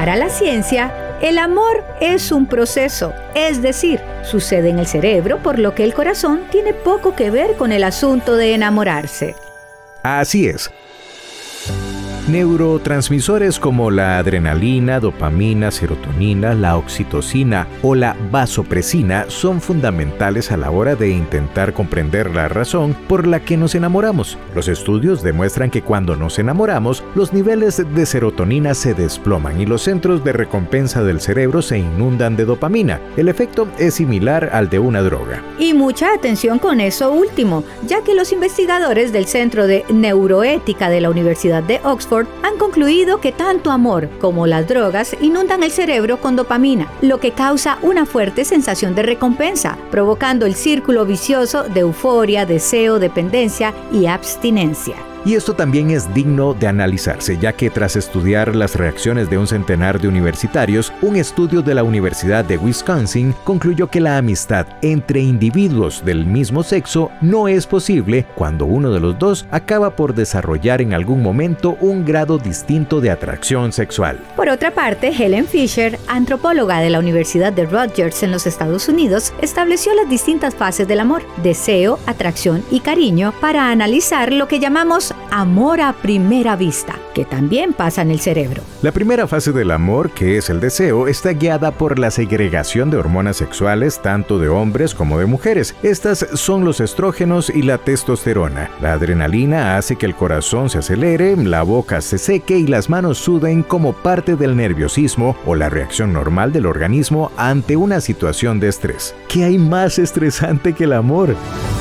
Para la ciencia, el amor es un proceso, es decir, sucede en el cerebro, por lo que el corazón tiene poco que ver con el asunto de enamorarse. Así es. Neurotransmisores como la adrenalina, dopamina, serotonina, la oxitocina o la vasopresina son fundamentales a la hora de intentar comprender la razón por la que nos enamoramos. Los estudios demuestran que cuando nos enamoramos, los niveles de serotonina se desploman y los centros de recompensa del cerebro se inundan de dopamina. El efecto es similar al de una droga. Y mucha atención con eso último, ya que los investigadores del Centro de Neuroética de la Universidad de Oxford han concluido que tanto amor como las drogas inundan el cerebro con dopamina, lo que causa una fuerte sensación de recompensa, provocando el círculo vicioso de euforia, deseo, dependencia y abstinencia. Y esto también es digno de analizarse, ya que tras estudiar las reacciones de un centenar de universitarios, un estudio de la Universidad de Wisconsin concluyó que la amistad entre individuos del mismo sexo no es posible cuando uno de los dos acaba por desarrollar en algún momento un grado distinto de atracción sexual. Por otra parte, Helen Fisher, antropóloga de la Universidad de Rutgers en los Estados Unidos, estableció las distintas fases del amor, deseo, atracción y cariño, para analizar lo que llamamos amor a primera vista, que también pasa en el cerebro. La primera fase del amor, que es el deseo, está guiada por la segregación de hormonas sexuales tanto de hombres como de mujeres. Estas son los estrógenos y la testosterona. La adrenalina hace que el corazón se acelere, la boca se seque y las manos suden como parte del nerviosismo o la reacción normal del organismo ante una situación de estrés. ¿Qué hay más estresante que el amor?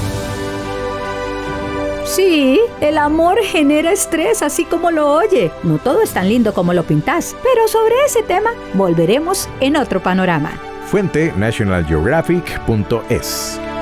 Sí, el amor genera estrés, así como lo oye. No todo es tan lindo como lo pintas, pero sobre ese tema volveremos en otro panorama. Fuente: nationalgeographic.es.